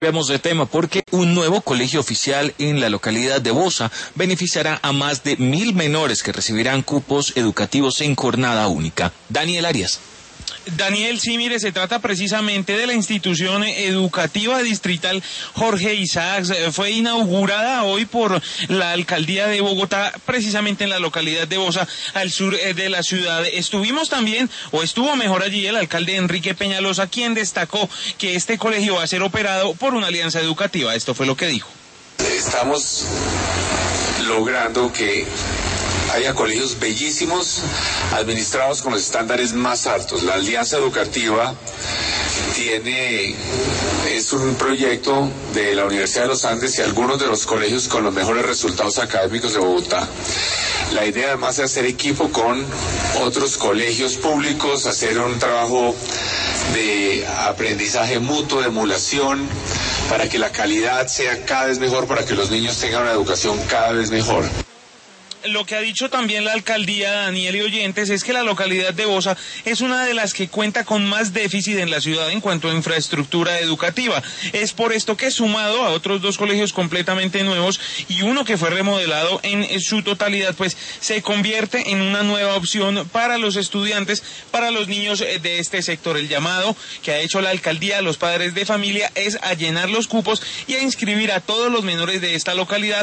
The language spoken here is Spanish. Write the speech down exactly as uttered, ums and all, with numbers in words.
Cambiamos de tema porque un nuevo colegio oficial en la localidad de Bosa beneficiará a más de mil menores que recibirán cupos educativos en jornada única. Daniel Arias. Daniel, sí, mire, se trata precisamente de la institución educativa distrital Jorge Isaacs. Fue inaugurada hoy por la alcaldía de Bogotá, precisamente en la localidad de Bosa, al sur de la ciudad. Estuvimos también, o estuvo mejor allí, el alcalde Enrique Peñalosa, quien destacó que este colegio va a ser operado por una alianza educativa. Esto fue lo que dijo. Estamos logrando que haya colegios bellísimos, administrados con los estándares más altos. La Alianza Educativa tiene, es un proyecto de la Universidad de los Andes y algunos de los colegios con los mejores resultados académicos de Bogotá. La idea además es hacer equipo con otros colegios públicos, hacer un trabajo de aprendizaje mutuo, de emulación, para que la calidad sea cada vez mejor, para que los niños tengan una educación cada vez mejor. Lo que ha dicho también la alcaldía, Daniel y oyentes, es que la localidad de Bosa es una de las que cuenta con más déficit en la ciudad en cuanto a infraestructura educativa. Es por esto que, sumado a otros dos colegios completamente nuevos y uno que fue remodelado en su totalidad, pues se convierte en una nueva opción para los estudiantes, para los niños de este sector. El llamado que ha hecho la alcaldía a los padres de familia es a llenar los cupos y a inscribir a todos los menores de esta localidad